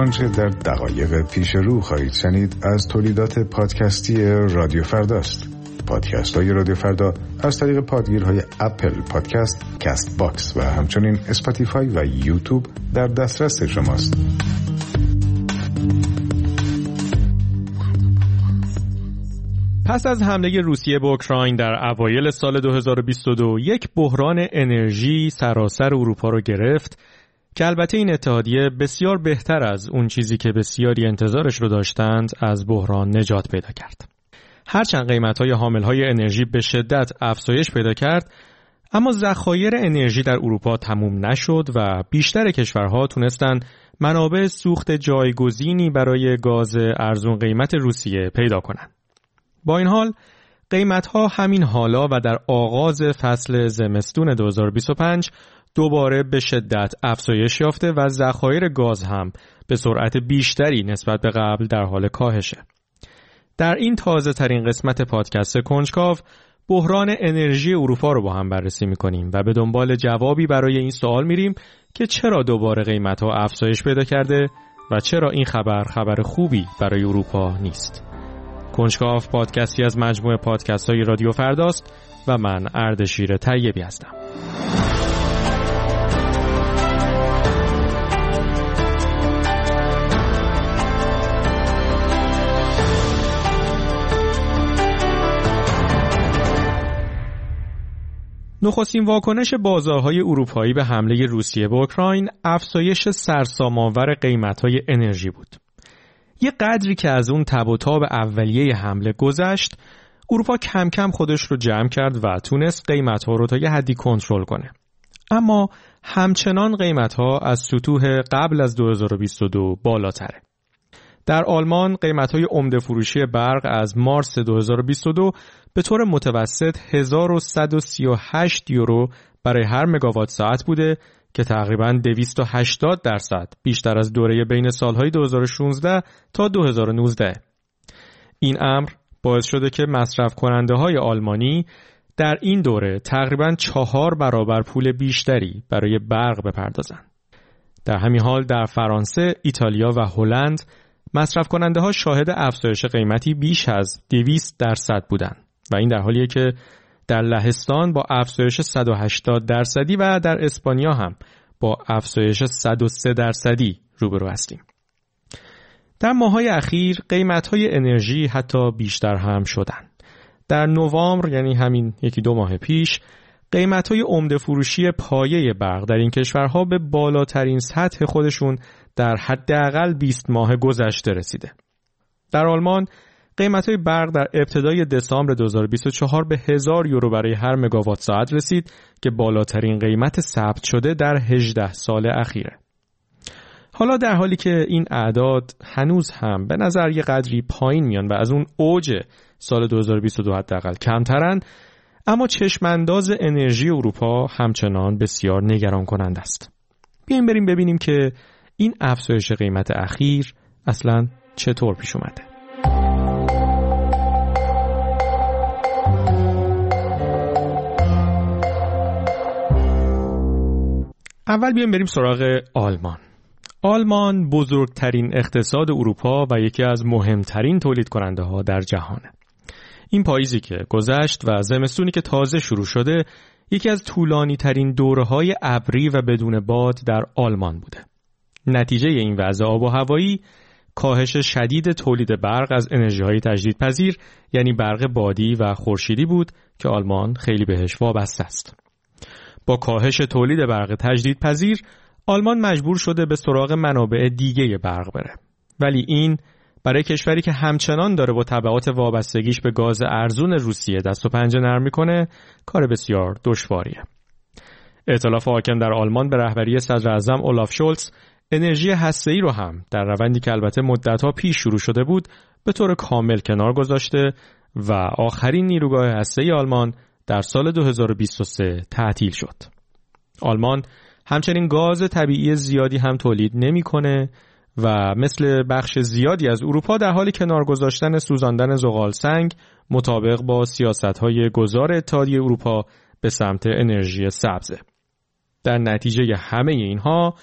آنچه در دقایق پیش رو خواهید شنید از تولیدات پادکستی رادیو فرداست. پادکست های رادیو فردا از طریق پادگیرهای اپل پادکست، کست باکس و همچنین اسپاتیفای و یوتیوب در دسترس شماست. پس از حمله روسیه به اوکراین در اوایل سال 2022 یک بحران انرژی سراسر اروپا رو گرفت که البته این اتحادیه بسیار بهتر از اون چیزی که بسیاری انتظارش رو داشتند از بحران نجات پیدا کرد. هرچند قیمت‌های حامل‌های انرژی به شدت افزایش پیدا کرد، اما ذخایر انرژی در اروپا تموم نشد و بیشتر کشورها تونستن منابع سوخت جایگزینی برای گاز ارزون قیمت روسیه پیدا کنند. با این حال قیمت‌ها همین حالا و در آغاز فصل زمستون 2025 دوباره به شدت افزایش یافته و ذخایر گاز هم به سرعت بیشتری نسبت به قبل در حال کاهشه. در این تازه ترین قسمت پادکست کنجکاو بحران انرژی اروپا رو با هم بررسی می‌کنیم و به دنبال جوابی برای این سوال میریم که چرا دوباره قیمت‌ها افزایش پیدا کرده و چرا این خبر خوبی برای اروپا نیست. کنجکاو پادکستی از مجموعه پادکست‌های رادیو فرداست و من اردشیر طیبی هستم. نخستین واکنش بازارهای اروپایی به حمله روسیه به اوکراین افزایش سرسام‌آور قیمت‌های انرژی بود. یه قدری که از اون تب و تاب اولیه حمله گذشت، اروپا کم کم خودش رو جمع کرد و تونست قیمت‌ها رو تا یه حدی کنترل کنه. اما همچنان قیمت‌ها از سطوح قبل از 2022 بالاتره. در آلمان قیمت‌های عمده فروشی برق از مارس 2022 به طور متوسط 1138 یورو برای هر مگاوات ساعت بوده که تقریباً 280% بیشتر از دوره بین سالهای 2016 تا 2019. این امر باعث شده که مصرف کننده های آلمانی در این دوره تقریباً 4 برابر پول بیشتری برای برق بپردازند. در همین حال در فرانسه، ایتالیا و هلند مصرف کننده ها شاهد افزایش قیمتی بیش از 200% بودند و این در حالیه که در لهستان با افزایش 180% و در اسپانیا هم با افزایش 103% روبرو هستیم. در ماه‌های اخیر قیمت‌های انرژی حتی بیشتر هم شدن. در نوامبر، یعنی همین 1-2 ماه پیش، قیمت‌های عمده فروشی پایه برق در این کشورها به بالاترین سطح خودشون در حداقل 20 ماه گذشته رسیده. در آلمان قیمت‌های برق در ابتدای دسامبر 2024 به 1000 یورو برای هر مگاوات ساعت رسید که بالاترین قیمت ثبت شده در 18 سال اخیره. حالا در حالی که این اعداد هنوز هم به نظر یه قدری پایین میان و از اون اوج سال 2022 حداقل کمترن، اما چشمانداز انرژی اروپا همچنان بسیار نگران کننده است. بیایم بریم ببینیم که این افزایش قیمت اخیر اصلاً چطور پیش اومده. اول بیایم بریم سراغ آلمان. آلمان بزرگترین اقتصاد اروپا و یکی از مهمترین تولید کننده ها در جهانه. این پاییزی که گذشت و زمستونی که تازه شروع شده یکی از طولانی ترین دوره‌های ابری و بدون باد در آلمان بوده. نتیجه این وضع آب و هوایی کاهش شدید تولید برق از انرژی‌های تجدیدپذیر یعنی برق بادی و خورشیدی بود که آلمان خیلی بهش وابسته است. با کاهش تولید برق تجدیدپذیر آلمان مجبور شده به سراغ منابع دیگه برق بره. ولی این برای کشوری که همچنان داره با تبعات وابستگیش به گاز ارزون روسیه دست و پنجه نرم میکنه کار بسیار دشواریه. ائتلاف حاکم در آلمان به رهبری صدر اعظم اولاف شولز انرژی هسته‌ای رو هم در روندی که البته مدت‌ها پیش شروع شده بود به طور کامل کنار گذاشته و آخرین نیروگاه هسته‌ای آلمان در سال 2023 تعطیل شد. آلمان همچنین گاز طبیعی زیادی هم تولید نمی‌کنه و مثل بخش زیادی از اروپا در حال کنار گذاشتن سوزاندن زغال سنگ مطابق با سیاست‌های گذار اتحادیه اروپا به سمت انرژی سبزه. در نتیجه همه اینها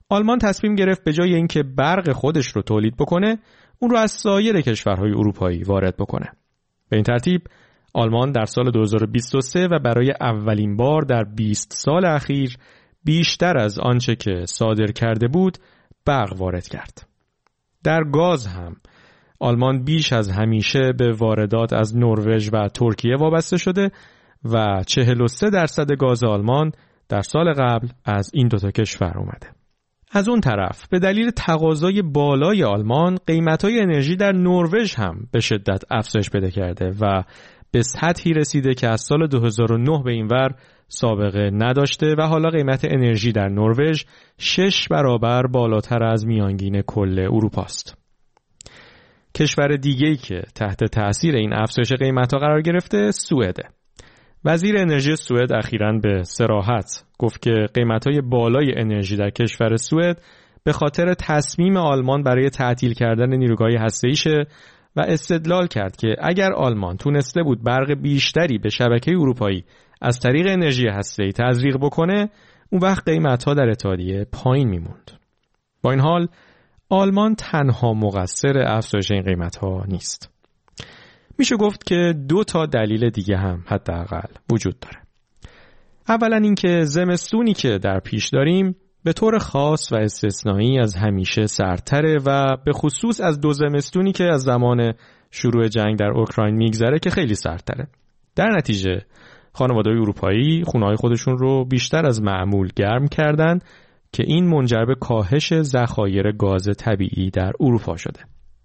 آلمان تصمیم گرفت به جای اینکه برق خودش رو تولید بکنه، اون رو از سایر کشورهای اروپایی وارد بکنه. به این ترتیب آلمان در سال 2023 و برای اولین بار در 20 سال اخیر بیشتر از آنچه که صادر کرده بود برق وارد کرد. در گاز هم آلمان بیش از همیشه به واردات از نروژ و ترکیه وابسته شده و 43% گاز آلمان در سال قبل از این دوتا کشور اومده. از اون طرف به دلیل تقاضای بالای آلمان قیمت‌های انرژی در نروژ هم به شدت افزایش پیدا کرده و به سطحی رسیده که از سال 2009 به این ور سابقه نداشته و حالا قیمت انرژی در نروژ 6 برابر بالاتر از میانگین کل اروپا است. کشور دیگه‌ای که تحت تأثیر این افزایش قیمت‌ها قرار گرفته سوئده. وزیر انرژی سوئد اخیراً به صراحت گفت که قیمت‌های بالای انرژی در کشور سوئد به خاطر تصمیم آلمان برای تعطیل کردن نیروگاه هسته‌ایشه و استدلال کرد که اگر آلمان تونسته بود برق بیشتری به شبکه اروپایی از طریق انرژی هسته‌ای تزریق بکنه، اون وقت قیمت‌ها در اتحادیه پایین میموند. با این حال آلمان تنها مقصر افزایش این قیمت‌ها نیست. میشه گفت که 2 دلیل دیگه هم حداقل وجود داره. اولا اینکه زمستونی که در پیش داریم به طور خاص و استثنایی از همیشه سردتره و به خصوص از 2 زمستونی که از زمان شروع جنگ در اوکراین میگذره که خیلی سردتره. در نتیجه خانواده‌های اروپایی خونه‌های خودشون رو بیشتر از معمول گرم کردن که این منجر به کاهش ذخایر گاز طبیعی در اروپا شده.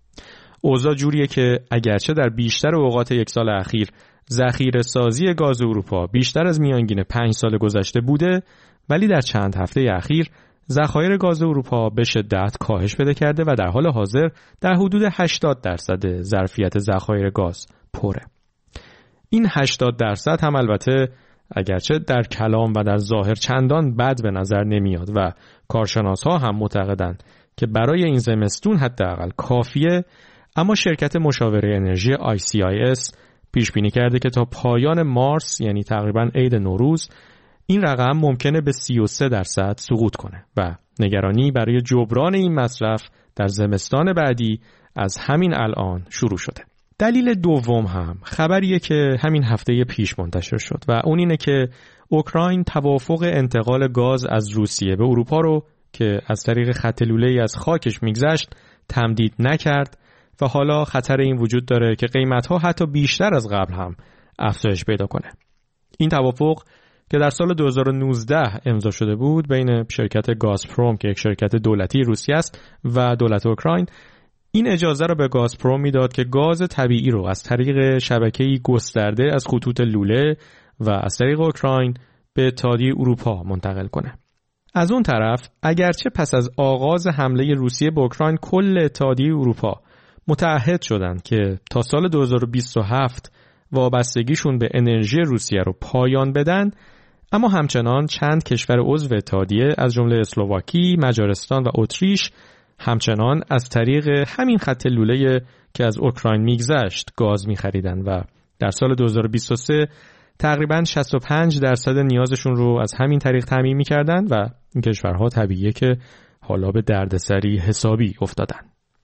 اوضاع جوریه که اگرچه در بیشتر اوقات 1 سال اخیر ذخیره سازی گاز اروپا بیشتر از میانگین 5 سال گذشته بوده، ولی در چند هفته اخیر ذخایر گاز اروپا به شدت کاهش پیدا کرده و در حال حاضر در حدود 80% ظرفیت ذخایر گاز پره. این 80% هم البته اگرچه در کلام و در ظاهر چندان بد به نظر نمیاد و کارشناس‌ها هم معتقدند که برای این زمستون حداقل کافیه، اما شرکت مشاوره انرژی ICIS پیش بینی کرده که تا پایان مارس، یعنی تقریباً عید نوروز، این رقم ممکنه به 33% سقوط کنه و نگرانی برای جبران این مصرف در زمستان بعدی از همین الان شروع شده. دلیل دوم هم خبریه که همین هفته پیش منتشر شد و اون اینه که اوکراین توافق انتقال گاز از روسیه به اروپا رو که از طریق خط لوله‌ای از خاکش میگذشت تمدید نکرد و حالا خطر این وجود داره که قیمت‌ها حتی بیشتر از قبل هم افزایش پیدا کنه. این توافق که در سال 2019 امضا شده بود بین شرکت گازپروم که یک شرکت دولتی روسیه است و دولت اوکراین، این اجازه رو به گازپروم میداد که گاز طبیعی رو از طریق شبکه‌ای گسترده از خطوط لوله و از طریق اوکراین به اتحادیه اروپا منتقل کنه. از اون طرف اگرچه پس از آغاز حمله روسیه به اوکراین کل اتحادیه اروپا متعهد شدند که تا سال 2027 وابستگیشون به انرژی روسیه رو پایان بدن، اما همچنان چند کشور عضو اتحادیه از جمله اسلواکی، مجارستان و اتریش همچنان از طریق همین خط لوله که از اوکراین میگذشت گاز می‌خریدن و در سال 2023 تقریباً 65% نیازشون رو از همین طریق تامین می‌کردن و این کشورها طبیعیه که حالا به دردسری حسابی افتادن.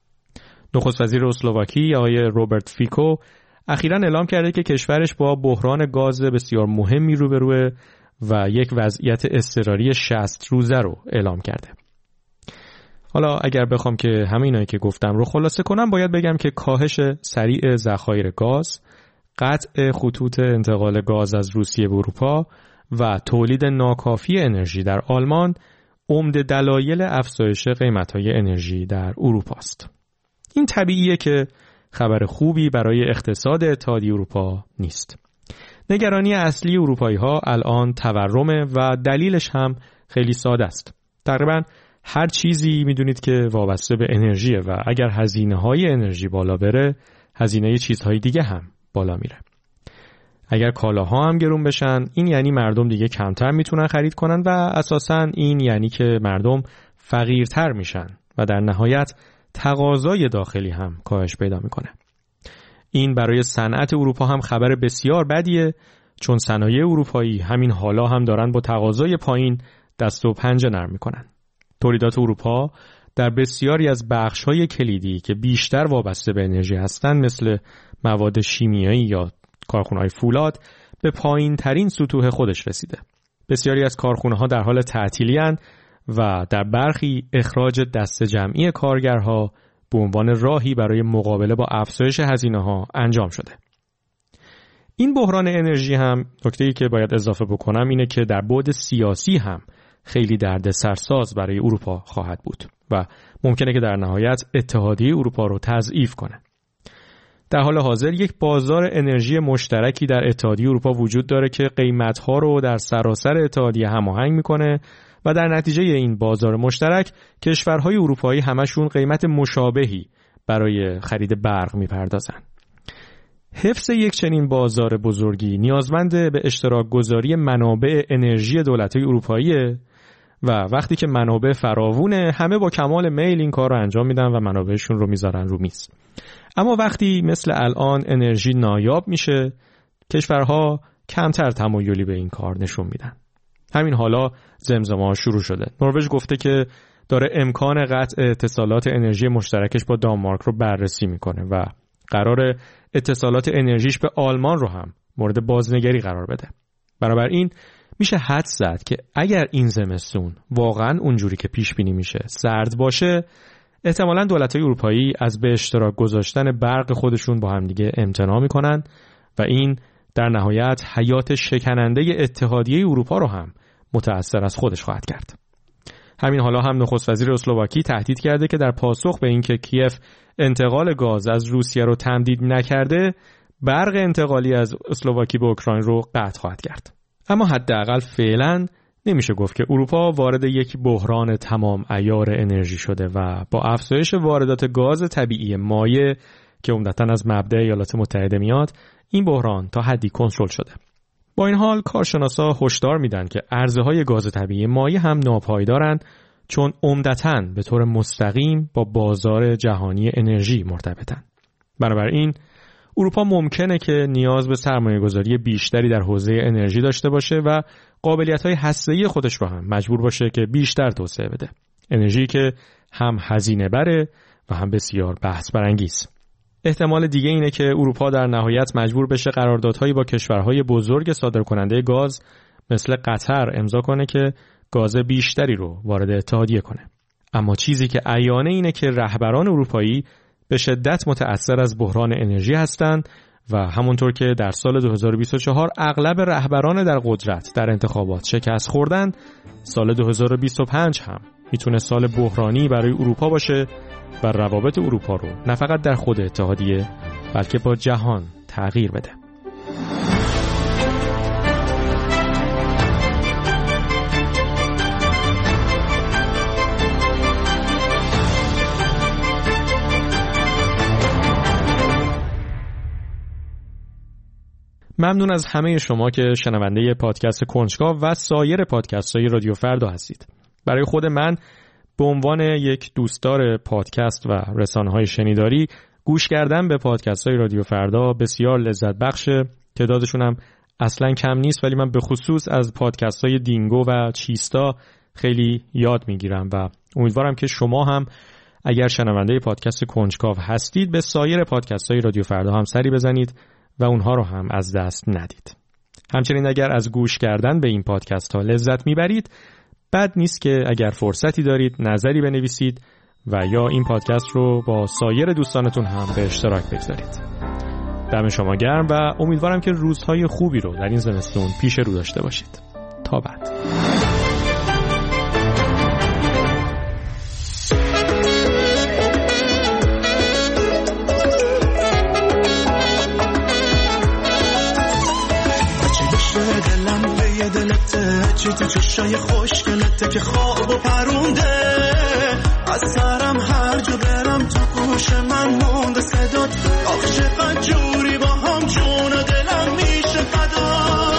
نخست وزیر اسلواکی آقای روبرت فیکو اخیراً اعلام کرده که کشورش با بحران گاز بسیار مهمی روبروه و یک وضعیت اضطراری 60 روزه رو اعلام کرده. حالا اگر بخوام که همه اینایی که گفتم رو خلاصه کنم، باید بگم که کاهش سریع ذخایر گاز، قطع خطوط انتقال گاز از روسیه به اروپا و تولید ناکافی انرژی در آلمان عمده دلایل افزایش قیمت‌های انرژی در اروپا است. این طبیعیه که خبر خوبی برای اقتصاد اتحادیه اروپا نیست. نگرانی اصلی اروپایی‌ها الان تورمه و دلیلش هم خیلی ساده است. تقریباً هر چیزی میدونید که وابسته به انرژیه و اگر هزینه‌های انرژی بالا بره، هزینه چیزهای دیگه هم بالا میره. اگر کالاها هم گرون بشن، این یعنی مردم دیگه کمتر میتونن خرید کنن و اساساً این یعنی که مردم فقیرتر میشن و در نهایت تقاضای داخلی هم کاهش پیدا میکنه. این برای صنعت اروپا هم خبر بسیار بدیه، چون صنایع اروپایی همین حالا هم دارن با تقاضای پایین دست و پنجه نرم میکنن. تولیدات اروپا در بسیاری از بخش‌های کلیدی که بیشتر وابسته به انرژی هستند مثل مواد شیمیایی یا کارخانه‌های فولاد به پایین‌ترین سطوح خودش رسیده. بسیاری از کارخانه‌ها در حال تعطیلی اند و در برخی اخراج دست جمعی کارگرها به عنوان راهی برای مقابله با افزایش هزینه‌ها انجام شده. این بحران انرژی هم نکته‌ای که باید اضافه بکنم اینه که در بعد سیاسی هم خیلی دردسرساز برای اروپا خواهد بود و ممکنه که در نهایت اتحادیه اروپا رو تضعیف کنه. در حال حاضر یک بازار انرژی مشترکی در اتحادیه اروپا وجود داره که قیمت‌ها رو در سراسر اتحادیه هماهنگ می‌کنه و در نتیجه این بازار مشترک کشورهای اروپایی همشون قیمت مشابهی برای خرید برق می‌پردازن. حفظ یک چنین بازار بزرگی نیازمند به اشتراک گذاری منابع انرژی دولت‌های اروپاییه و وقتی که منابع فراوونه همه با کمال میل این کار رو انجام میدن و منابعشون رو میذارن رو میز. اما وقتی مثل الان انرژی نایاب میشه کشورها کمتر تمایلی به این کار نشون میدن. همین حالا زمزمه‌ها شروع شده. نروژ گفته که داره امکان قطع اتصالات انرژی مشترکش با دانمارک رو بررسی میکنه و قرار اتصالات انرژیش به آلمان رو هم مورد بازنگری قرار بده. بنابراین میشه حدس زد که اگر این زمستون واقعا اونجوری که پیش بینی میشه سرد باشه احتمالاً دولت‌های اروپایی از به اشتراک گذاشتن برق خودشون با هم دیگه امتناع میکنن و این در نهایت حیات شکننده اتحادیه اروپا رو هم متأثر از خودش خواهد کرد. همین حالا هم نخست وزیر اسلواکی تهدید کرده که در پاسخ به اینکه کیف انتقال گاز از روسیه رو تمدید نکرده برق انتقالی از اسلواکی به اوکراین رو قطع خواهد کرد. اما حداقل فعلا نمیشه گفت که اروپا وارد یک بحران تمام عیار انرژی شده و با افزایش واردات گاز طبیعی مایع که عمدتاً از مبدأ ایالات متحده میاد این بحران تا حدی کنترل شده. با این حال کارشناسا هشدار میدن که عرضه‌های گاز طبیعی مایع هم ناپایدارن چون عمدتاً به طور مستقیم با بازار جهانی انرژی مرتبطن. بنابراین اروپا ممکنه که نیاز به سرمایه‌گذاری بیشتری در حوزه انرژی داشته باشه و قابلیت‌های هسته‌ای خودش رو هم مجبور باشه که بیشتر توسعه بده. انرژی که هم هزینه بره و هم بسیار بحث برانگیز. احتمال دیگه اینه که اروپا در نهایت مجبور بشه قراردادهایی با کشورهای بزرگ صادرکننده گاز مثل قطر امضا کنه که گاز بیشتری رو وارد اتحادیه کنه. اما چیزی که عیانه اینه که رهبران اروپایی به شدت متأثر از بحران انرژی هستند و همونطور که در سال 2024 اغلب رهبران در قدرت در انتخابات شکست خوردن، سال 2025 هم میتونه سال بحرانی برای اروپا باشه و روابط اروپا رو نه فقط در خود اتحادیه بلکه با جهان تغییر بده. ممنون از همه شما که شنونده پادکست کنجکاو و سایر پادکست‌های رادیو فردا هستید. برای خود من به عنوان یک دوستدار پادکست و رسانه‌های شنیداری گوش کردن به پادکست‌های رادیو فردا بسیار لذت بخشه. تعدادشون هم اصلاً کم نیست ولی من به خصوص از پادکست‌های دینگو و چیستا خیلی یاد می‌گیرم و امیدوارم که شما هم اگر شنونده پادکست کنجکاو هستید به سایر پادکست‌های رادیو فردا هم سری بزنید و اونها رو هم از دست ندید. همچنین اگر از گوش کردن به این پادکست ها لذت میبرید بد نیست که اگر فرصتی دارید نظری بنویسید و یا این پادکست رو با سایر دوستانتون هم به اشتراک بگذارید. دم شما گرم و امیدوارم که روزهای خوبی رو در این زمستون پیش رو داشته باشید. تا بعد. چی تو چشای خوشگلته که خواب و پرونده از سرم هر جا برم تو گوش من مونده صدات آخ چقدر جوری با هم جون و دلم میشه فدا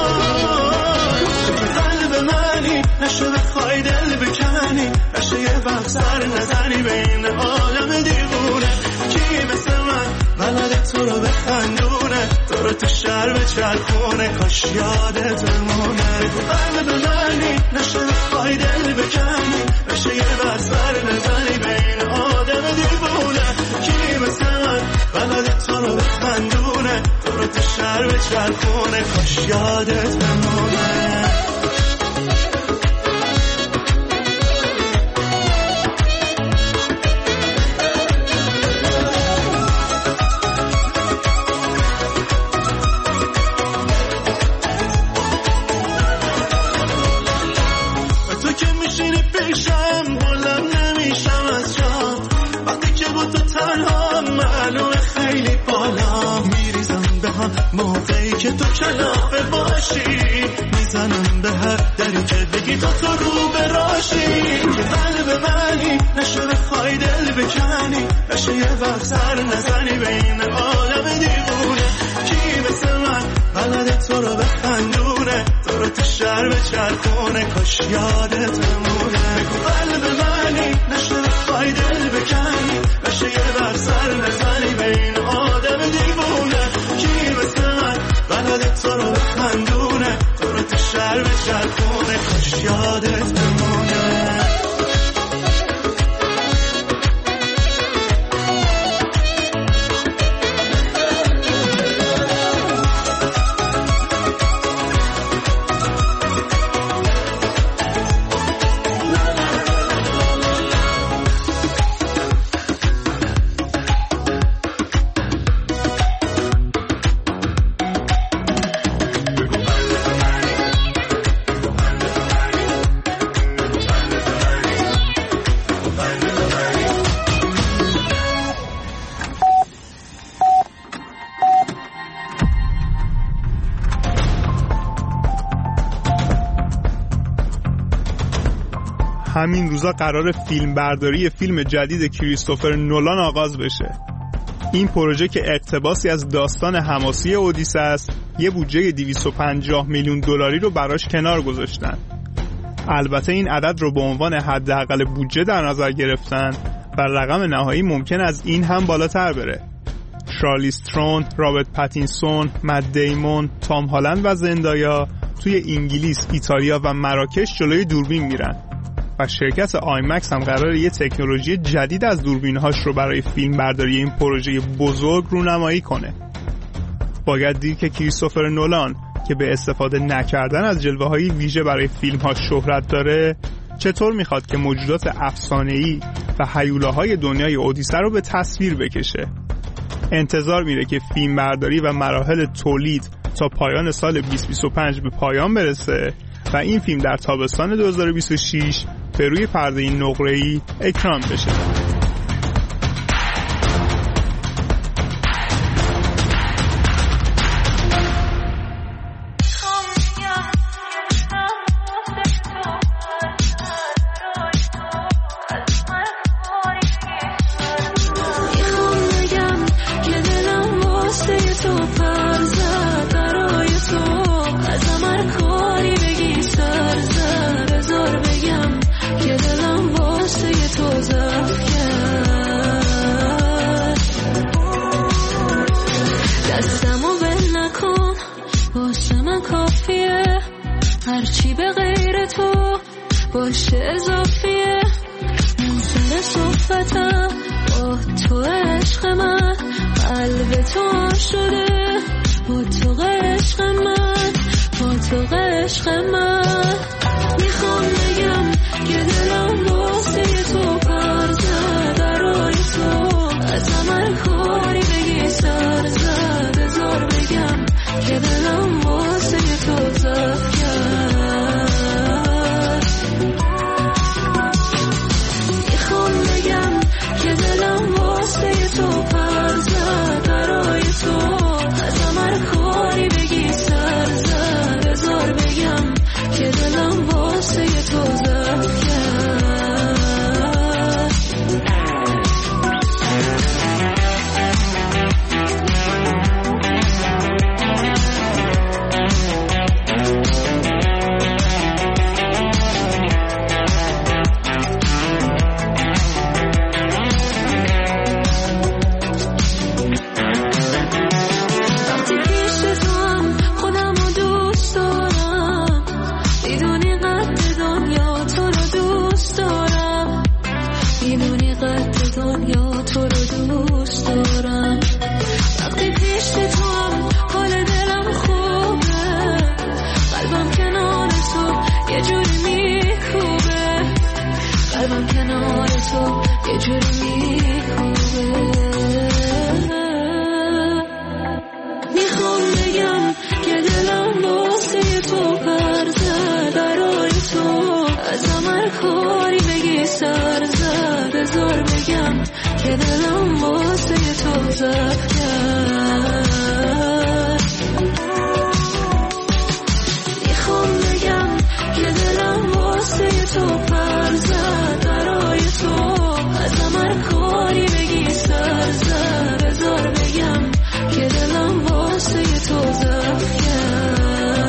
تو قلب منی نشه بخوای دل بکنی نشه یه وقت سر نزنی بین عالم دیوونه کی مثل من بلده تو رو بخندونه تو رو تو شهر بچرخونه کاش یادت بمونه تو قلب منی نشه بخوای دل بکنی نشه یه بر سر نزنی به این آدم دیوونه. کی مثل من بلد تو رو بخندونه، تو رو تو شهر به چرخونه، کاش یادت بمونه. موقعی که تو کلافه باشی میزنم به هر دری که بگی تو رو براشی. که قلب منی نشده خواهی دل بکنی، نشه یه وقت سر نزنی به این عالم دیوونه. کی مثل من بلد تو رو بخندونه، تو رو تو شهر بچرخونه، کاش یادت بمونه. بگو قلب منی نشده خواهی دل بکنی، نشه یه وقت سر نزنی به این آدم دیوونه. کی مثل من بلد تو رو بخندونه، تو رو تو شهر بچرخونه، کاش یادت بمونه. همین روزا قرار فیلم برداری فیلم جدید کریستوفر نولان آغاز بشه. این پروژه که اقتباسی از داستان حماسی اودیسه است، یه بودجه 250 میلیون دلاری رو براش کنار گذاشتن. البته این عدد رو به عنوان حداقل بودجه در نظر گرفتن و رقم نهایی ممکن از این هم بالاتر بره. شارلیز ترون، رابرت پاتینسون، مت دیمون، تام هالند و زندایا توی انگلیس، ایتالیا و مراکش جلوی دوربین میرن و شرکت آیمکس هم قراره یه تکنولوژی جدید از دوربین‌هاش رو برای فیلم برداری این پروژه بزرگ رونمایی کنه. باید دید که کریستوفر نولان که به استفاده نکردن از جلوه‌های ویژه برای فیلم‌ها شهرت داره، چطور میخواد که موجودات افسانه‌ای و هیولاهای دنیای اودیسه رو به تصویر بکشه. انتظار میره که فیلم برداری و مراحل تولید تا پایان سال 2025 به پایان برسه و این فیلم در تابستان 2026 به روی پرده نقره‌ای اکران بشه. هرچی به غیر تو باشه اضافیه، منظر صحبتم با تو عشق من، قلب تو شده با تو عشق من، با تو عشق من. میخوام بگم که دلم واسه تو پر زد، برای تو از من کاری بگی سر زد، بذار بگم که دلم واسه تو زد کرد. میخوام بگم که دلم واسه تو پر زد، برای تو از من کاری بگی سر زد، بذار بگم که دلم واسه تو زد کرد. سر زد بذار بگم که دلم واسه تو ضعف کرد. میخوام بگم که دلم واسه تو پر زد برای تو ازم هر کاری بگی سر زد بذار بگم که دلم واسه تو ضعف کرد.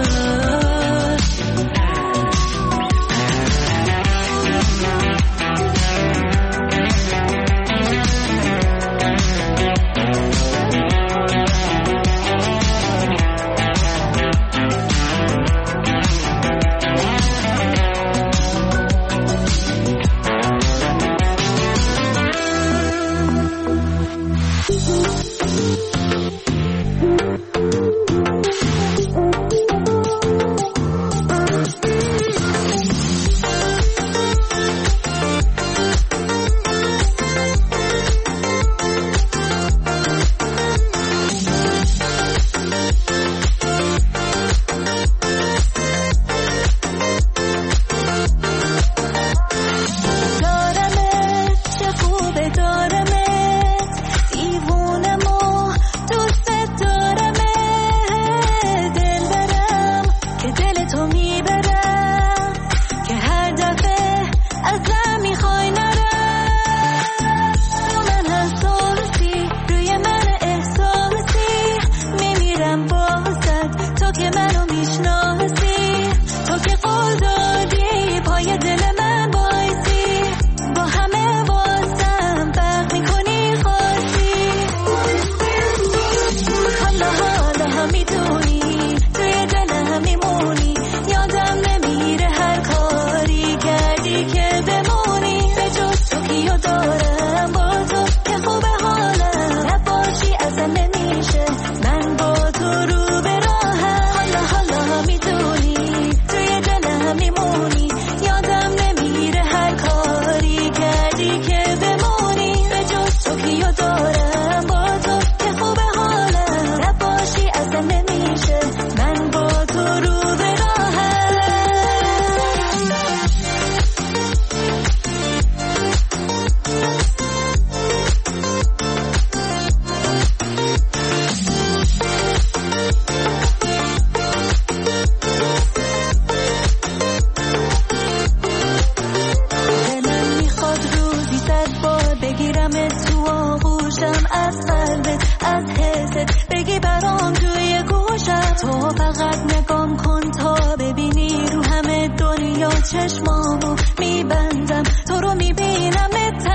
چشمامو میبندم تو رو میبینم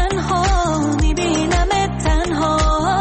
تنها میبینم تنها.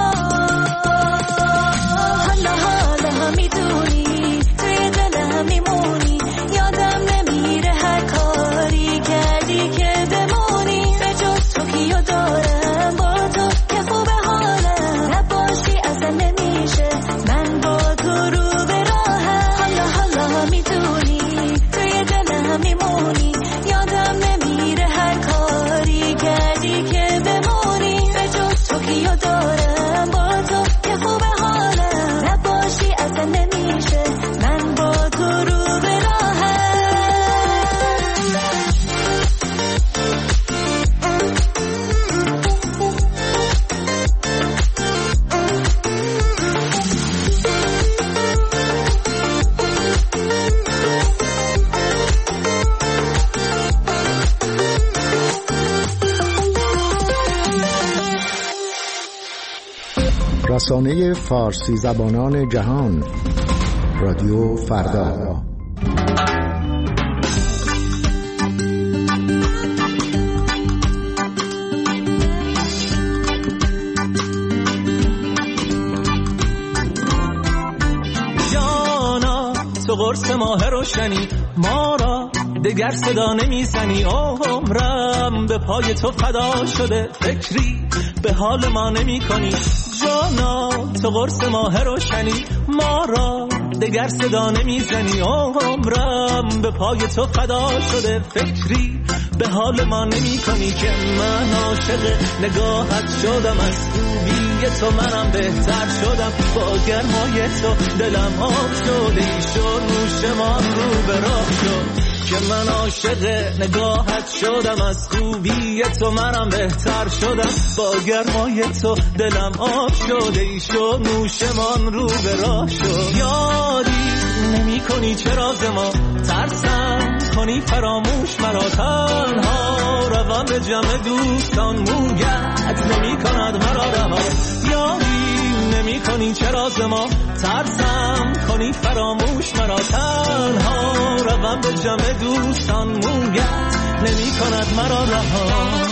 حالا حالا میدونی توی دلم میمونی یادم نمیره هر کاری کردی که بمونی به جز تو کیو دارم با تو که خوبه حالم نباشی اصلا نمیشه من با تو رو به راهم. حالا حالا میدونی توی دلم میمونی یادم نمیره هر کاری کردی که بمونی به جز تو کیو دارم با تو که خوبه حالم نباشی اصلا نمیشه من با تو رو به راهم. رسانه فارسی زبانان جهان رادیو فردا. جانا تو قرص ماه روشنی ما را دگر صدا نمیزنی. عمرم به پای تو فدا شده فکری به حال ما نمی کنی. جانا تو قرص ماه روشنی ما را دگر صدا نمیزنی عمرم به پای تو فدا شده فکری به حال ما نمی کنی که من عاشق نگاهت شدم از خوبی تو منم بهتر شدم با گرمای تو دلم آب شده ای شد نوشمان رو به راه شد که من عاشق نگاهت شدم از خوبی تو منم بهتر شدم با گرمای تو دلم آب شده ای شد نوشمان رو به راه شد یادی نمی کنی چرا ز ما ترسم کنی فراموش مرا تنها روم به جمع دوستان مویت نمی کند مرا رها یادی نمی کنی چرا ز ما ترسم کنی فراموش مرا تنها روم به جمع دوستان مویت نمی کند مرا رها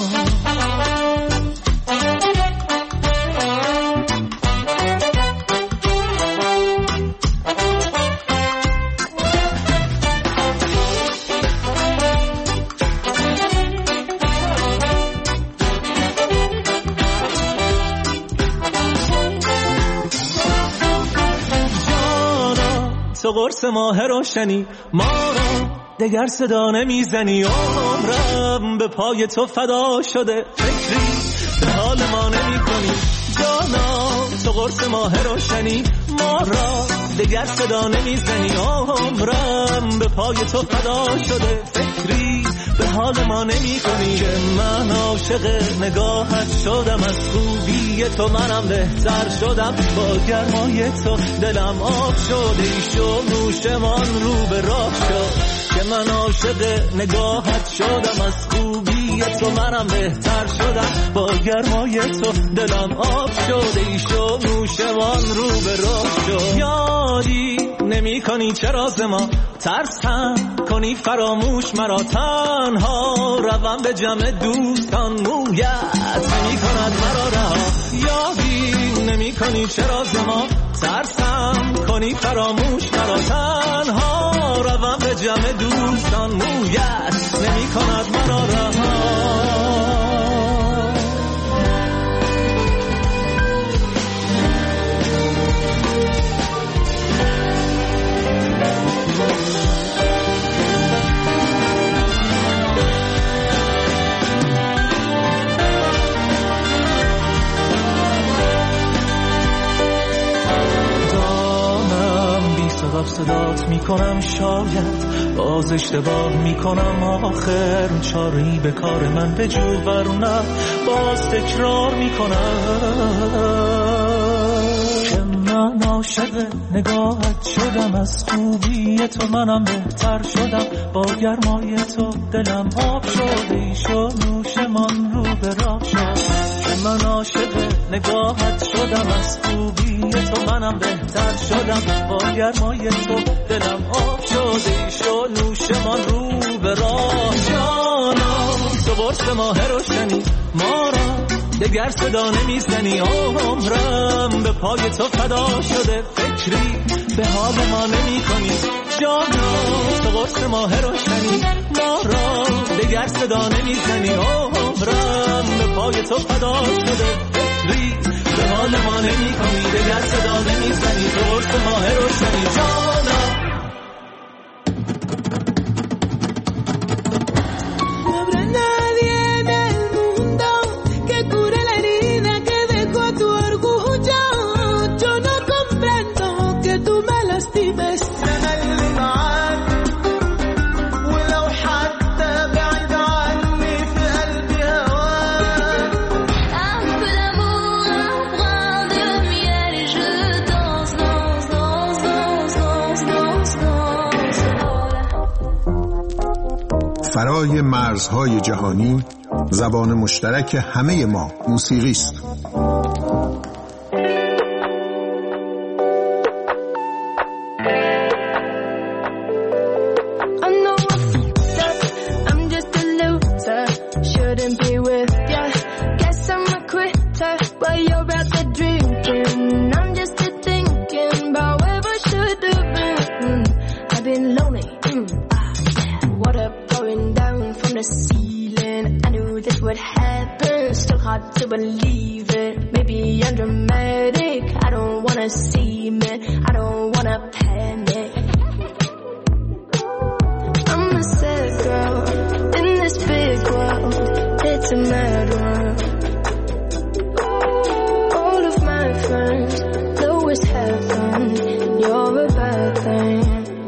تو قرص ماه روشنی ما را دگر صدا نمیزنی عمرم به پای تو فدا شده فکری به حال ما نمی کنی جانا تو قرص ماه روشنی ما را دگر صدا نمیزنی عمرم به پای تو فدا شده فکری به حال ما نمی کنی که من عاشق نگاهت شدم از خوبی تو منم بهتر شدم با گرمای تو دلم آب شده ای شو نوشمان رو به راه شد که من عاشق نگاهت شدم از خوبی تو منم بهتر شدم با گرمای تو دلم آب شده ای شو نوشمان رو به راه شد یادی نمی کنی چرا ز ما ترسم کنی فراموش مرا تنها روم به جمع دوستان مویت نمی کند مرا رها یادی نمی کنی چرا ز ما ترسم کنی فراموش مرا تنها روم به جمع دوستان مویت نمی کند مرا رها صدات میکنم شاید باز اشتباه میکنم آخر چاری به کار من به جو ورنه باز تکرار میکنم که من عاشق نگاهت شدم از خوبی تو منم بهتر شدم با گرمای تو دلم آب شده ای شو نوشمان رو به راه شد من عاشق نگاهت شدم از خوبی تو منم بهتر شدم با گرمای تو دلم آب شده ای شو نوشمان رو به راه جانا تو قرص ماه روشنی ما را دگر صدا نمیزنی عمرم به پای تو فدا شده فکری به حال ما نمی کنی جانا تو قرص ماه روشنی ما را دگر صدا نمیزنی عمرم به پای تو فدا شده فکری به حال ما نمی کنی دگر صدا نمیزنی تو قرص ماه روشنی جانا فرای مرزهای جهانی زبان مشترک همه ما موسیقی است. To believe it, maybe I'm dramatic, I don't wanna seem it, I don't wanna panic. I'm a sad girl in this big world. It's a mad world. All of my friends know it's heaven. You're a bad thing.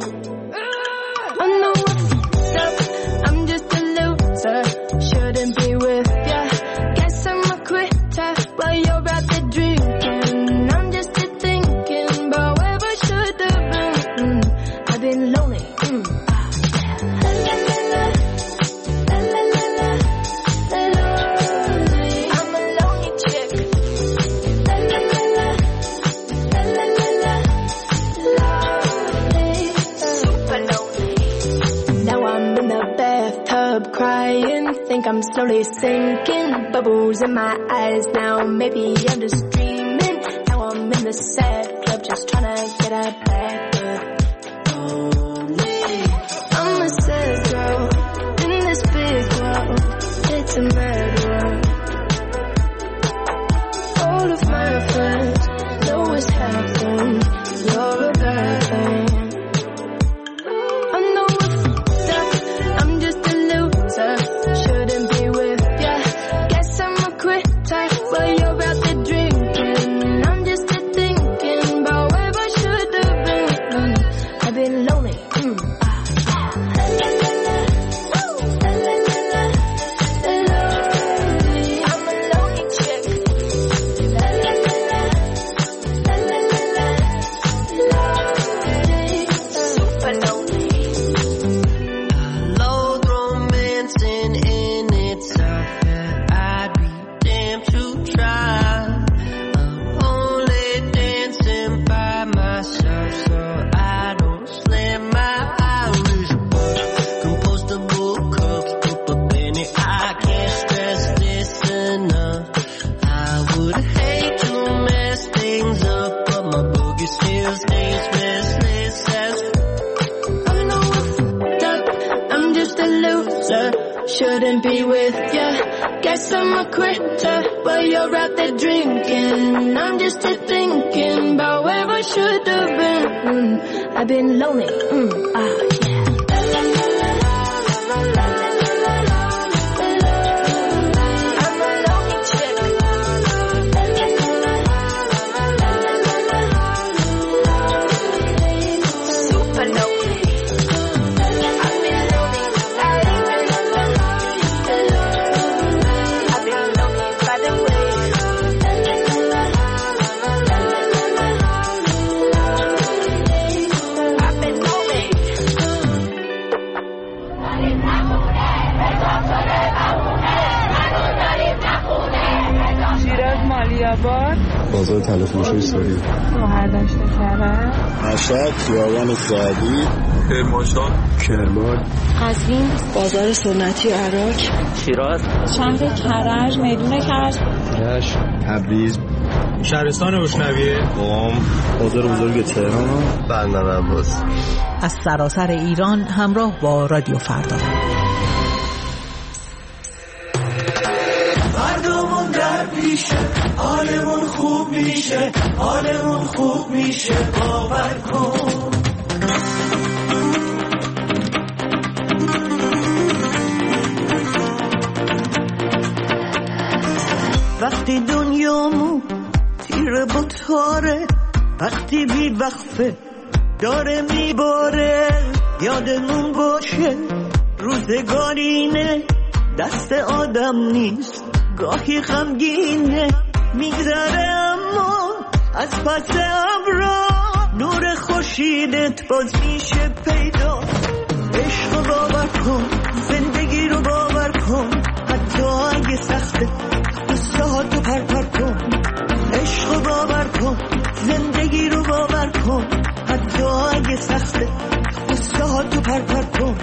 I know I fucked up. I'm just a loser. Shouldn't be with ya. Guess I'm a quitter while you're out there drinking. I'm just thinking about where I should have been. I've been lonely. La la la la, la la la la, lonely. I'm a lonely chick. La la la la, la la la la, lonely, super lonely. Now I'm in the bathtub crying, think I'm slowly sinking. Bubbles in my eyes now, maybe I'm just dreaming. Now I'm in the sad club, just trying to get out back up. I'm a sad girl in this big world. It's a mad world. All of my friends know it's happening. You're a bad thing. I know I fucked up. I'm just a loser. Shouldn't be with ya. Guess I'm a quitter while you're out there drinking. I'm just thinking about where I should have been. I've been lonely. La la la la, la la la la, lonely. I'm a lonely chick. La la la la, la la la la, lonely, super lonely. Loathe romancing in itself, yeah, I'd be damned to try. I'm only dancing by myself, so I don't slam my Irish book. Compostable cups, put a penny, I can't stress this enough. I would hate to mess things up, but my boogie still stays restless as I know I fucked up. I'm just a loser. Shouldn't be with ya. Guess I'm a quitter while you're out there drinking. I'm just thinking about where I should have been. I've been lonely. Yeah. La la la la, la la la la la, lonely. I'm a lonely chick. La la la la, la la la la, lonely, super lonely. I've been lonely. I've been lonely by the way. I've been lonely. شیراز مالی‌آباد بازار تلفروشی سوری مهرداشت کرد مشهد خیابان سعدی کرمانشاه کرمان قزوین بازار سنتی عراق شیراز شهر کرج میدون کرج رشت تبریز شهرستان روشنویه قم بازار بزرگ تهران بندر عباس. از سراسر ایران همراه با رادیو فردا. فردامون در پیشه، حالمون خوب میشه، حالمون خوب میشه، باور کن. وقتی دنیامون تیره با تاره، وقتی بی وقفه داره میباره، یادمون باشه روزگارینه، دست آدم نیست، گاهی غمگینه، میگذره اما از پس ابرا نور خورشیدت باز میشه پیدا. عشق رو باور کن، زندگی رو باور کن، حتی اگه سخته قصه ها تو پر کن. عشق رو باور کن، زندگی رو باور کن، حتی اگه سخته قصه ها تو پر کن.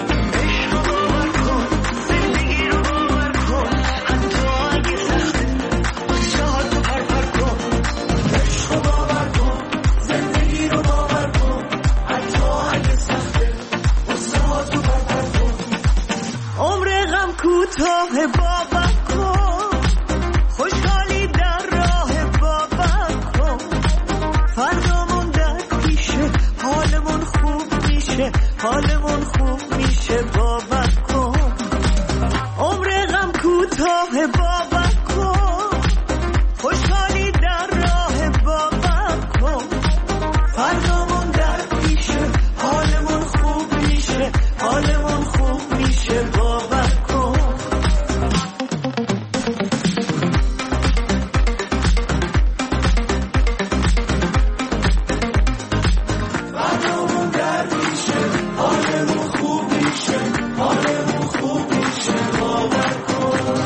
کوتاه باور کن، خوشحالی در راه باور کن، فردامون در حالمون خوب میشه باور کن عمر غم کوتاه باور کن خوشحالی در راه باور کن فردامون در پیشه حالمون خوب میشه حالمون خوب میشه باور کن فردامون در پیشه حالمون خوب میشه حالمون خوب میشه باور کن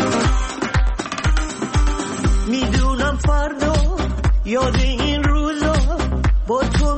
میدونم فردا یاد این روزا با تو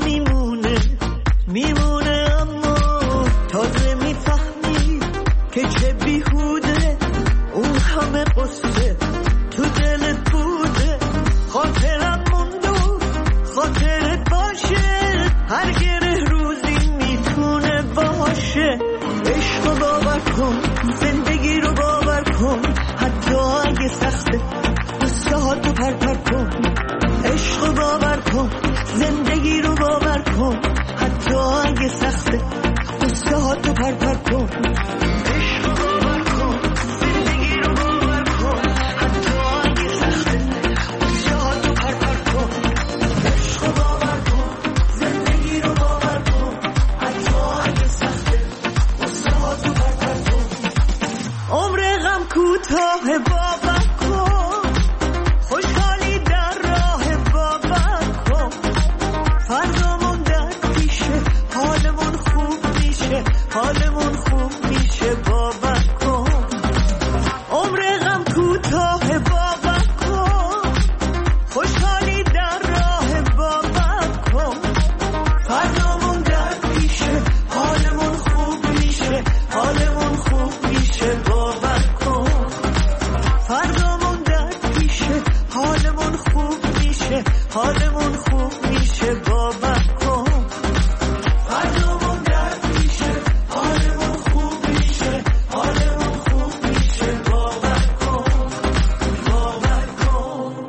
میمونه اما تازه میفهمی که چه بیهوده اون همه قصه تو دلت بوده خاطرم موندو خاطرت باشه هر گره روزی میتونه باشه عشق رو باور کن زندگی رو باور کن حتی اگه سخته قصه ها تو پر کن عشق رو باور کن زندگی رو باور کن حتی اگه سخته قصه ها تو پر کن عشق رو باور کن زندگی رو باور کن حتی اگه سخته قصه ها تو پر کن عشق رو باور کن زندگی رو باور کن حتی اگه سخته قصه ها تو پر کن عمر غم کوتاه باور کن خوشحالی در راه باور کن فردامون در پیشه حالمون خوب میشه حالمون خوب میشه باور کن عمر غم کوتاه باور کن خوشحالی در راه باور کن فردامون در پیشه حالمون خوب میشه حالمون خوب میشه باور کن فردامون در پیشه حالمون خوب میشه حالمون خوب میشه باور کن فردامون در پیشه حالمون خوب میشه حالمون خوب میشه باور کن باور کن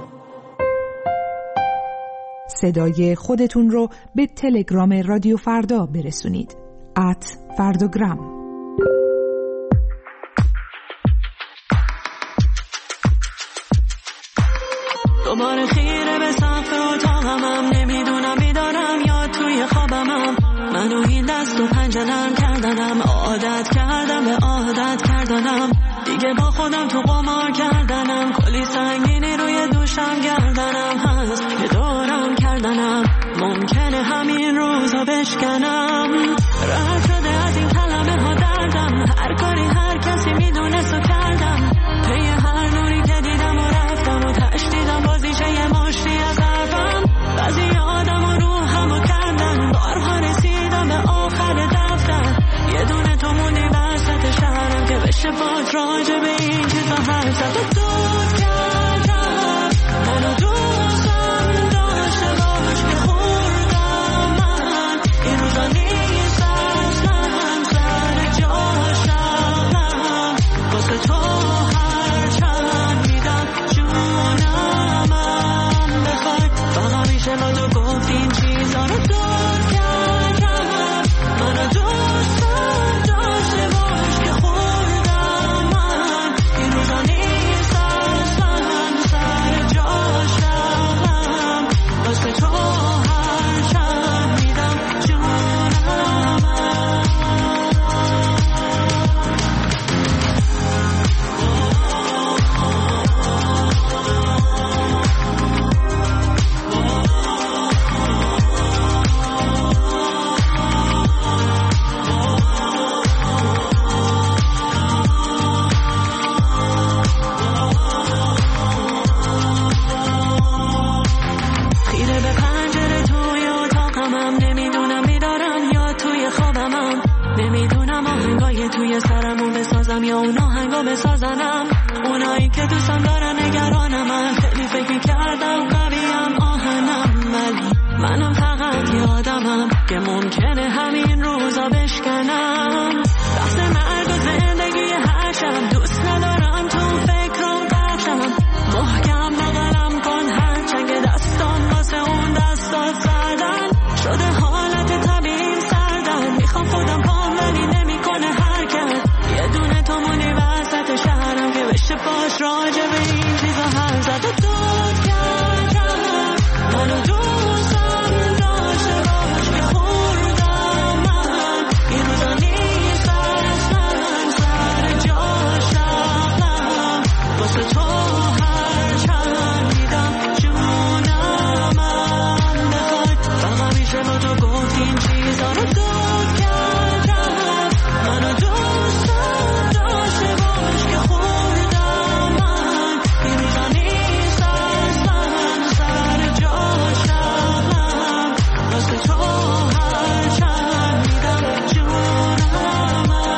صدای خودتون رو به تلگرام رادیو فردا برسونید @فرداگرام. دوباره خیره به سقف اتاقمم نمیدونم بیدارم یا توی خوابمم منو این دست و پنجرم کردنم عادت کردم به عادت کردنم دیگه با خودم تو قمار کردنم کلی سنگینی روی دوشم گردنم هست که دورم کردنم ممکنه همین روزا بشکنم رد شده از این کلمه ها دردم هر کاری هر کسی میدونست و کردم پی هر نوری که دیدم و رفتم و تشدیدم بازیشه یه مشتی از حرفم بعضی آدم و روحم و کردن بارها رسیدم به آخر دفتر یه دونه تو موندی وسط شهرم که بشه باد راجع به این چیزا حرف زد و دوست کردم منو دوستم داشته باش که خوردم من این روزا نیست اصلا سر جاشم واسه تو هر چند میدم جونم بخوای فقط میشه با تو گفت این چیزا رو دور کردم منو دوستم داشته باش که خوردم من این روزا نیست اصلا سر جاشم واسه تو هر چند میدم جونم خیره به پنجره توی اتاقمم نمیدونم بیدارم یا توی خوابمم نمیدونم آهنگای توی سرمو بسازم یا اون آهنگا بسازنم اونایی که دوستم دارن نگرانم خیلی فکر کردم قویم آهنم ولی منم فقط یادمم که ممکنه همین روزا بشکنم بحث مرگ و زندگی هر شب دوست ندارم تو فکرم قرشم محکم بغلم کن هر چنگ دستان واسه اون دستات سردن شده حالت طبیعیم سردن میخوام راجع به این چیزا هم زد و داد کردم منو دوستم داشته باش که خوردم من این روزا نیست اصلا سر جاشم واسه تو هر چند میدم جونم من بخواد فقط میشه با تو گفت این چیزا رو داد کردم منو دوستم داشته باش که خوردم من این روزا نیست اصلا سر جاشم واسه تو هر چند میدم جونم من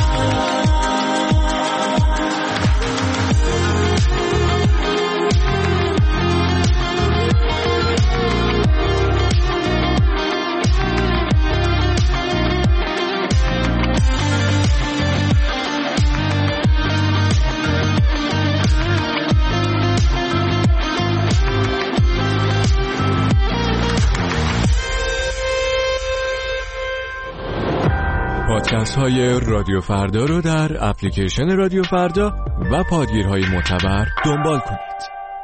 پادکست های رادیو فردا رو در اپلیکیشن رادیو فردا و پادگیرهای معتبر دنبال کنید.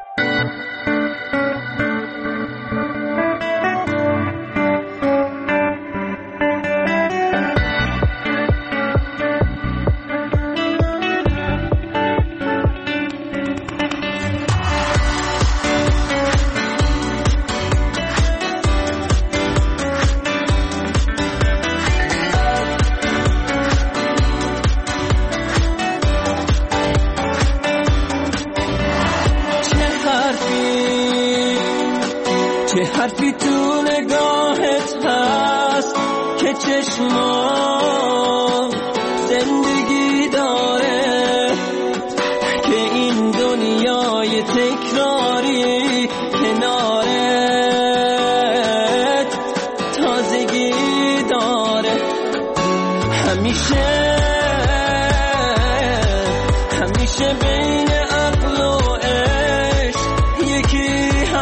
چه حرفی تو نگاهت هست که چشمام زندگی داره که این دنیای تکراری کنارت تازگی داره همیشه بین عقل و عشق یکی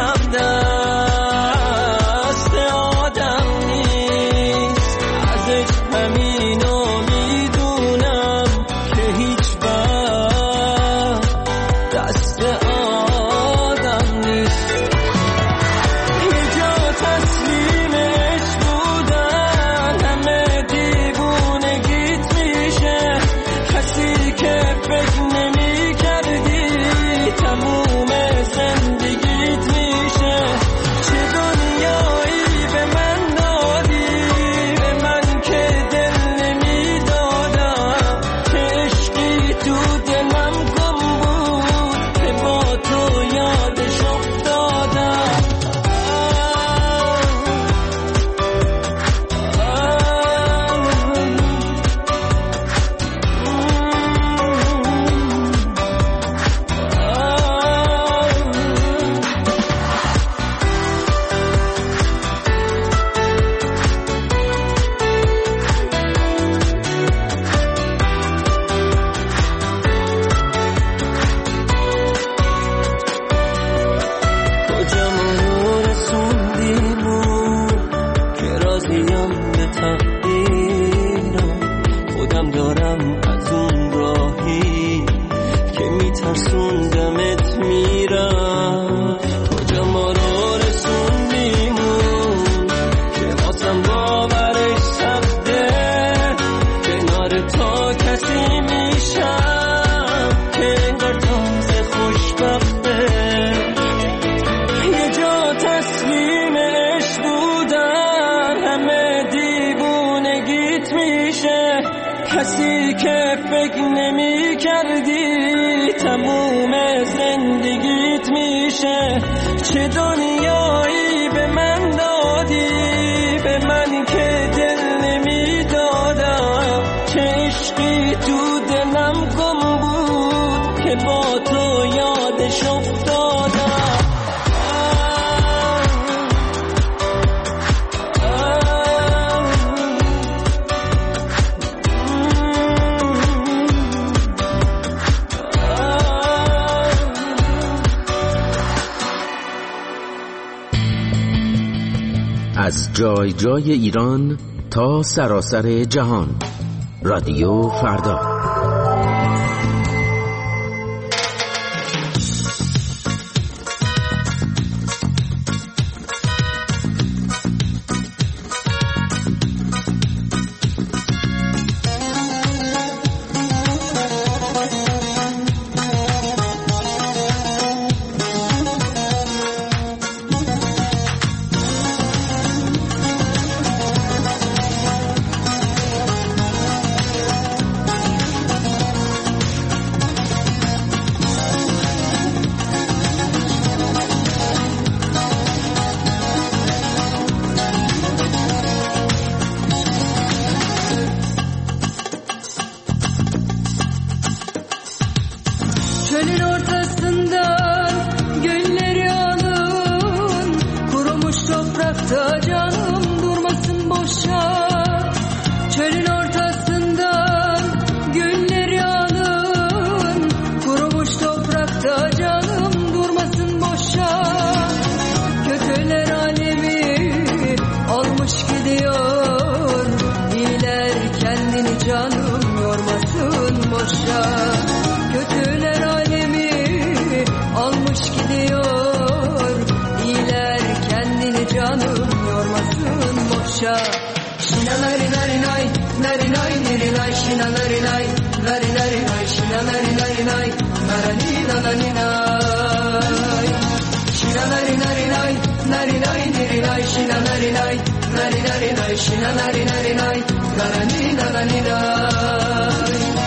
همدست آدم نیست ازش همینو میدونم که هیچ وقت دست آدم نیست یه جا تسلیم عشق بودن همه دیوونگیت میشه کسی که فکر نمی کردی تموم زندگیت میشه چه دنیایی به من دادی به من که دل نمی دادم چه عشقی تو دلم گم بود که با تو یادش افتادم کجا ما رو رسوندیمون که راضیم به تقدیرم خودم دارم از اون راهی که میترسوندمت میرم کجا ما رو رسوندیمون که واسم باورش سخته کنار تو کسی میشم که انگار تازه خوشبخته یه جا تسلیم عشق بودن همه دیوونگیت میشه کسی که فکر نمی کردی تموم زندگیت میشه چه دنیایی به من دادی به من که دل نمی دادم چه عشقی تو دلم گم بود که با تو یادش افتادم از جای جای ایران تا سراسر جهان رادیو فردا 모셔 신나 나리 나리 나이 나리 나이 니리 나이 신나 나리 나이 나리 나리 나이 신나 나리 나리 나이 나라니 나나니 나이 신나 나리 나리 나이 나리 나이 니리 나이 신나 나리 나이 나리 나리 나이 신나 나리 나리 나이 나라니 나나니 나이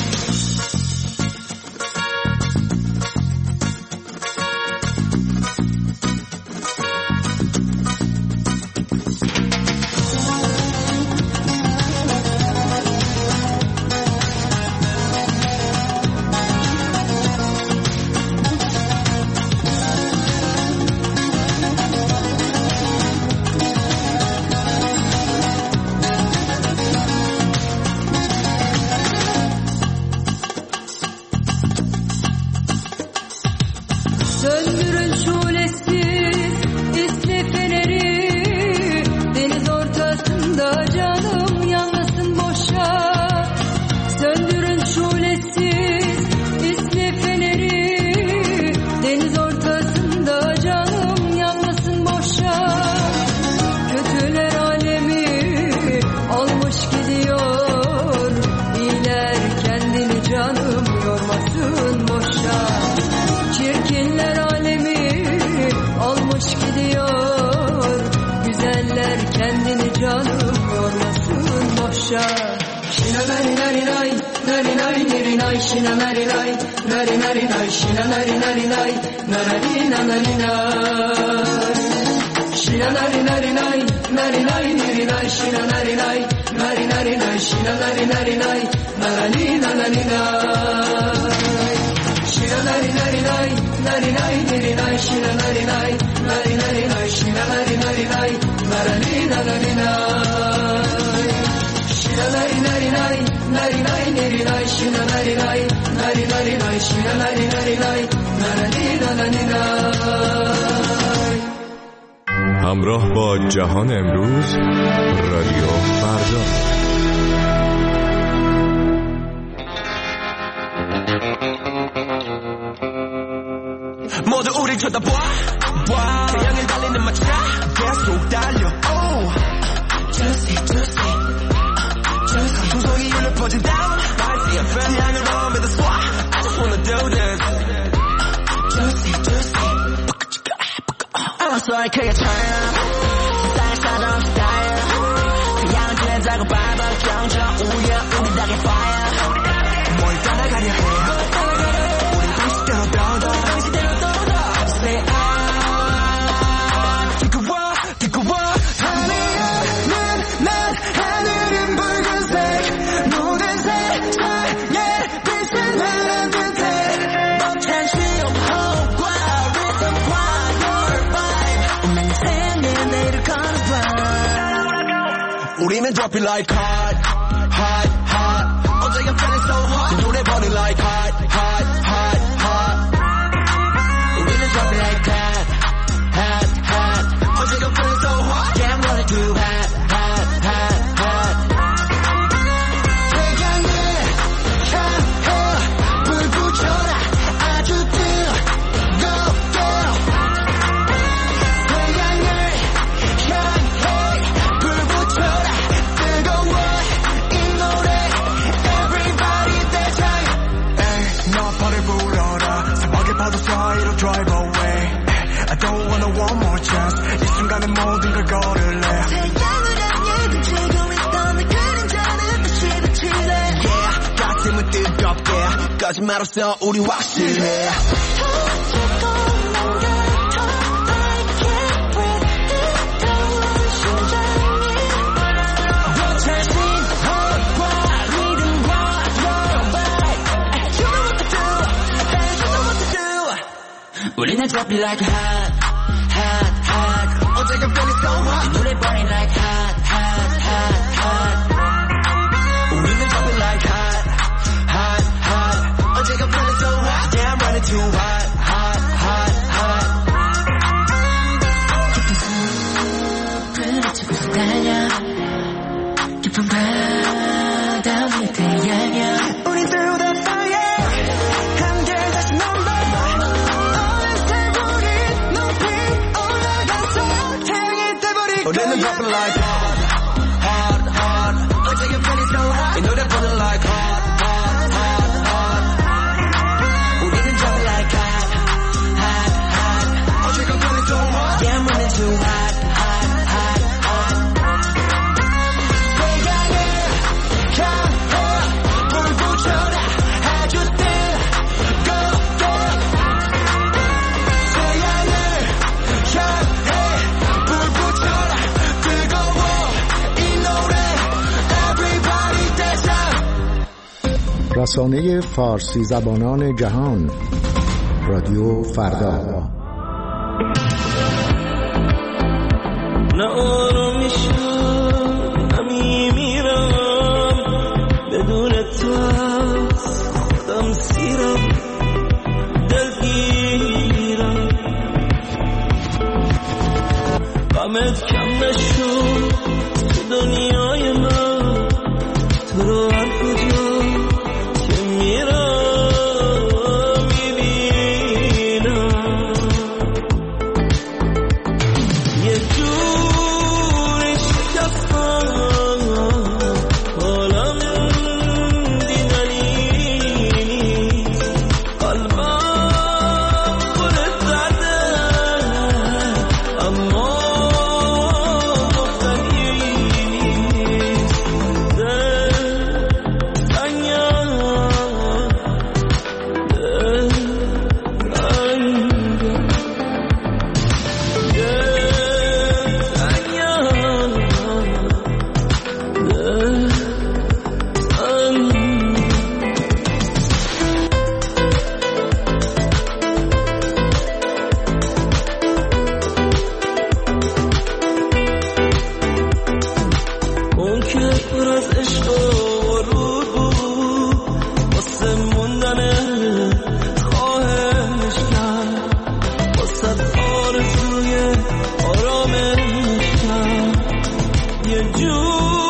Söndürün şulesiz isli feneri deniz ortasında canım yanmasın boşa söndürün şulesiz isli feneri deniz ortasında canım yanmasın boşa kötüler alemi almış gidiyor iyiler kendini canım yormasın boşa çirkinler alemi almış gidiyor güzeller kendini canım yormasın boşa şina nari nari nay nari nari niri nay şina nari nay nari nari nay şina nari nari nay narari nanari nay şina nari nari nay nari nari niri nay şina nari nay nari nari nay şina nari nari nay narari nanari nay şina nari nari nay nari nari niri nay şina nari nay nari nari nay şina nari nari nay narari nanari nay şina nari nari nay nari nari niri nay şina nari nay nari nari nay şina nari nari nay narari nanari nay همراه با جهان امروز رادیو فردا 모두 우릴 쳐다봐 태양을 달리는 마차 계속 달려 Juicy juicy 소송이 울려 퍼진다 태양을 보며 the swat I just wanna do this Juicy juicy I'm sorry 그게 참 스타일처럼 스타일 태양을 지내자고 밟아 경적 우려 우리 닭의 fire 뭘 따라가려 해 우리 당시대로 떠도 당시대로 떠도 Say 뜨거워 하늘은 난 하늘은 붉은색 모든 세상에 빛은 하나 듯해 벅찬 쉴홈과 리듬과 your vibe 난 생에 내일을 걸어봐 우리는 drop it like hot hot hot 어제 I'm feeling so hot 노래 burning like hot hot hot hot 우리는 drop it like hot hot hot 어제 I'm feeling so hot yeah I'm running too hot hot hot hot 태양을 향해 불 붙여라 아주 뜨겁게 태양을 향해 불 붙여라 뜨거워 이 노래 Everybody dance Ay 나 발을 불어라 사막의 파도 사이로 drive away I don't wanna one more chance 이 순간에 모든 걸 걸을래 태양을 향해 던지고 있던 내 그림자는 다시 비치네 Yeah 가슴은 뜨겁게 거짓말 없어 우리 확실해 우리는 drop it like hot, hot, hot. 어제가 feeling so hot. 이 노래 burning like hot, hot, hot, hot. 우리는 drop it like hot, hot, hot. 어제가 feeling so hot. Yeah, I'm running too hot, hot, hot, hot. 깊은 숲을 헤치고서 달려 깊은 바다 위에 태양이야 우린 through the fire 함께 다시 넘버 우리는 dropping like hot, رسانه فارسی زبانان جهان، رادیو فردا. نه آرامیشم نمیمیرم بدون تو، از خودم سیرم دلگیرم، غمت کم نشد تو دنیای من، تو رو هر کجا که میرم میبینم، یه جوری شکستم حالم دیدنی نیست، قلبم پرت زده اما گفتنی نیست، اون که پر از عشق و غرور بود واسه موندن خواهش کرد، واسه آرزوی آرامش کرد، یه جور